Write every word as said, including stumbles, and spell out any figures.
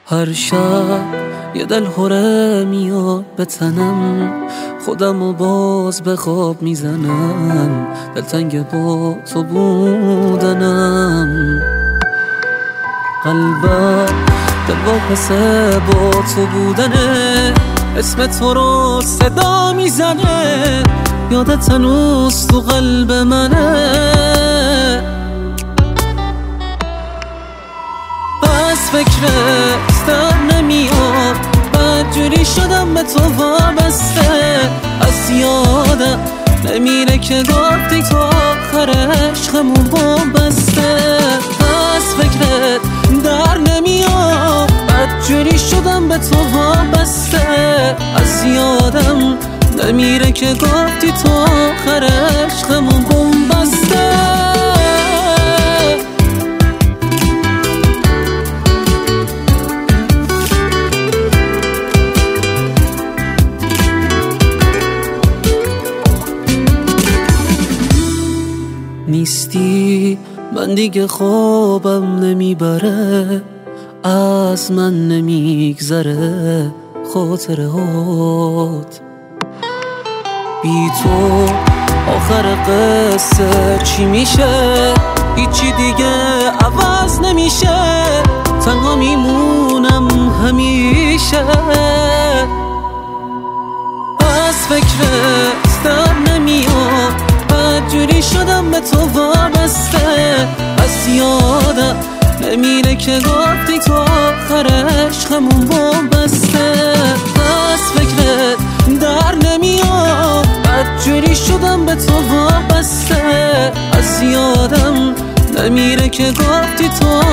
هر شب یه دل هره میاد به تنم، خودم و باز به خواب میزنم، دلتنگ با تو بودنم. قلبم دل واپسه با تو بودنه، اسم تو رو صدا میزنه، یادت هنوز تو قلب منه. از فکرت در نمیاد، بدجوری شدم به تو وابسته، از یادم نمیره که گفتی تو آخر عشقمون وابسته. از فکرت در نمیاد، بدجوری شدم به تو وابسته، از یادم نمیره که گفتی تو آخر عشقمون بومبسته. نیستی من دیگه خوابم نمیبره، از من نمیگذره خاطرهات. بی تو آخر قصه چی میشه؟ هیچی دیگه عوض نمیشه، تنها میمونم همیشه. از فکرت در نمیاد، بدجوری شدم به تو وابسته، از یادم نمیره که گفتی تو آخر عشقمون وابسته. از فکرت در نمیاد، بدجوری شدم به تو وابسته، از یادم نمیره که گفتی تو